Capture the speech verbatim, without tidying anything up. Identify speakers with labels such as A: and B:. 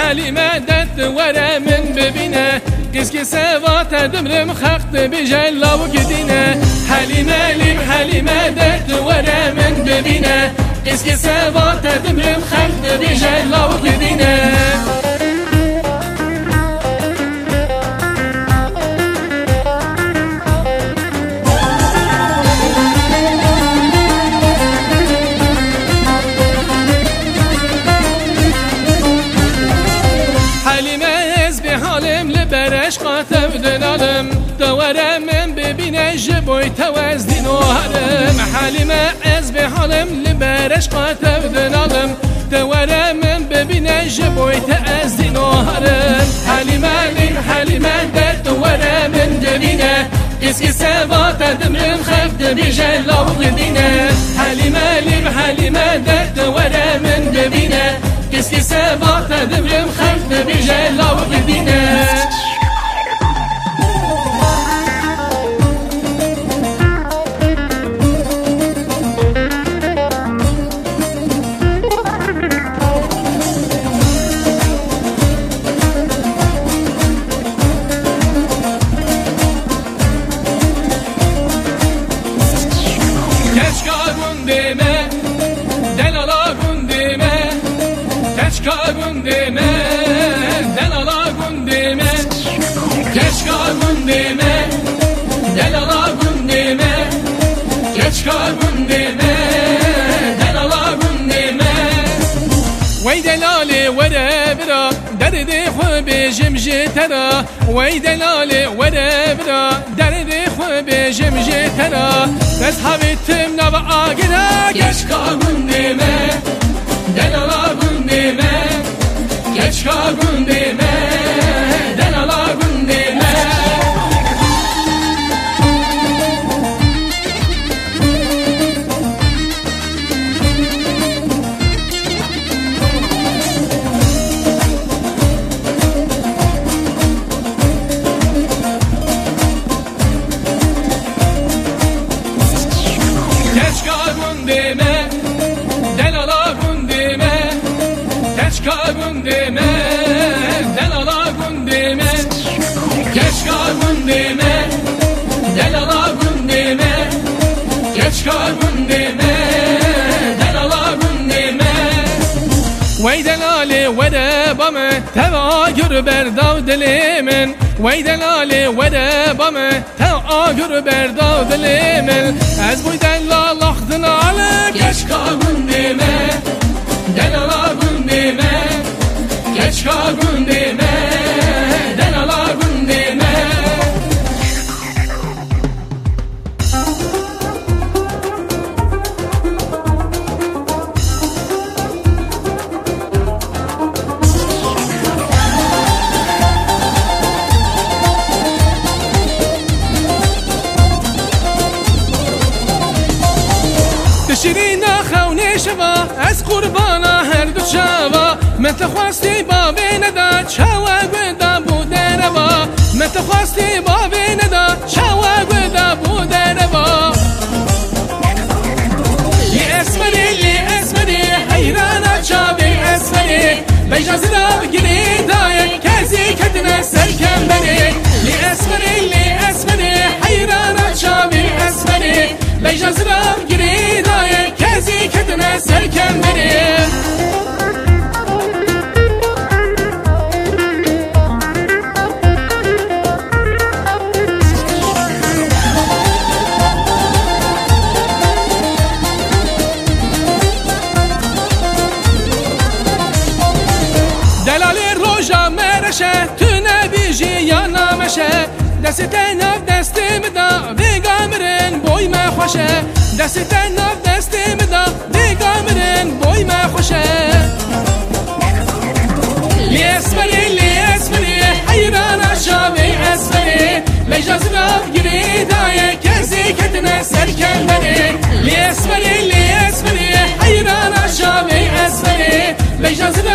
A: حليمة دت ورا من ببينه قسك سوات دمرم خخت بجلا وكدينه حليمة لي حليمة دت ورا من ببينه قسك سوات دمرم خخت بجلا وكدينه تبدلالم دوره من ببینه جبوی توازدین و هرم حلیمه از به حالم لبرش تبدلالم دوره من ببینه جبوی توازدین و هرم حلیمه لیم حلیمه در دوره من ببینه اسکی سوات دمرم خفت بجلا و غدینه حلیمه لیم حلیمه در دوره من ببینه اسکی سوات دمرم خفت بجلا و غدینه Gündeme, delala gündeme, geçka gündeme, delala gündeme, geçka gündeme, delala gündeme. Vay delali vere bira, derdi xu bejim jetera. Vay delali vere bira, derdi xu bejim jetera. Dest habitim nav agina, geçka gündeme, delala gündeme. Geçka gündeme, delala gündeme. Geçka gündeme, delala gündeme. Geçka gündeme, delala gündeme. Geçka gündeme, delala gündeme. Geçka gündeme, delala gündeme. Vay delali vere bame, teva gür berdav dilimin. Vay delali vere bame, teva gür berdav dilimin. Ez bu delal ahdın ale. Geçka gündeme, delala gündeme. Geçka gündeme, delala gündeme. تشرينا خوني شوا از قربانا هر دو شوا من تخواستی با بیندا شوا گودا بوده روا من تخواستی با بیندا شوا گودا بوده روا لی اسمری لی اسمری حیرانا چابی اسمری بیجازی دا بگیری دای کسی کتنه سرکم بری لی اسمری لی اسمری حیرانا چابی اسمری بیجازی دا بگیری دای کسی کتنه سرکم بری تو نبیجی یا نامشه دست ناف دستیم دا بیگامرن بوی ما خوشه دست ناف دستیم دا بیگامرن بوی ما خوشه لی اسمری لی اسمری حیران شابی اسمری لیجاز راف گیری دای کسی کتنه سرکن بری لی اسمری لی اسمری حیران شابی اسمری لیجاز